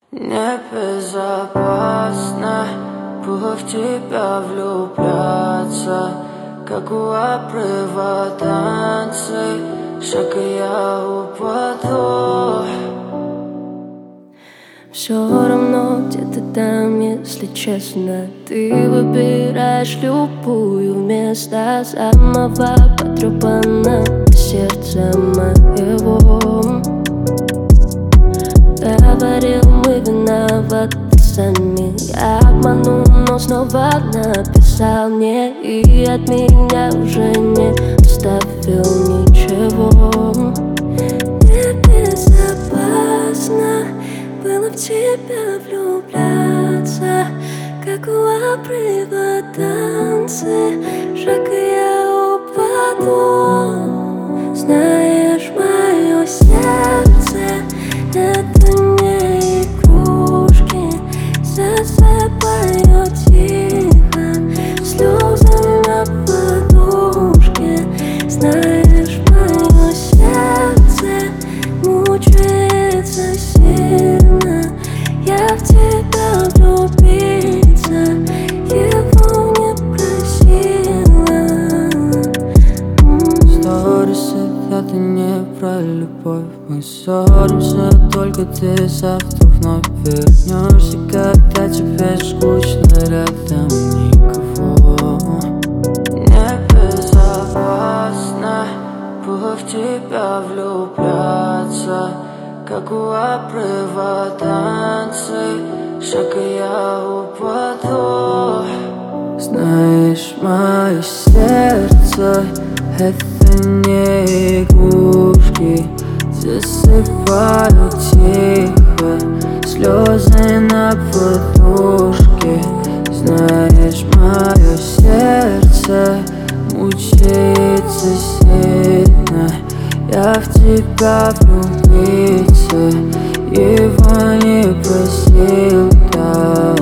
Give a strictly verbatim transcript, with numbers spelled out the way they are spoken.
Небезопасно было в тебя влюбляться, как у обрыва танцы, шаг и я упаду. Все равно где-то там, если честно, ты выбираешь любую вместо самого потрепанного сердца моего. Говорил, мы виноваты сами, я обманул, но снова написал мне, и от меня уже не оставил ничего. Небезопасно было в тебя влюбляться, как у обрыва танцы, шаг и я упаду. Знаешь, мое сердце — это не игрушки, засыпаю тихо слезы на подушке. Знаешь, мое сердце мучается сильно, я в тебя влюбиться его не просила. Сторисы — это не про любовь, мы ссоримся, только ты завтра вновь вернешься, когда тебе скучно, рядом никого. Небезопасно было в тебя влюбляться, как у обрыва танцы, шаг и я упаду. Знаешь, мое сердце — это не игрушки, засыпаю тихо слезы на подушке. Знаешь, мое сердце мучается сильно, я в тебя влюбиться его не просил, да.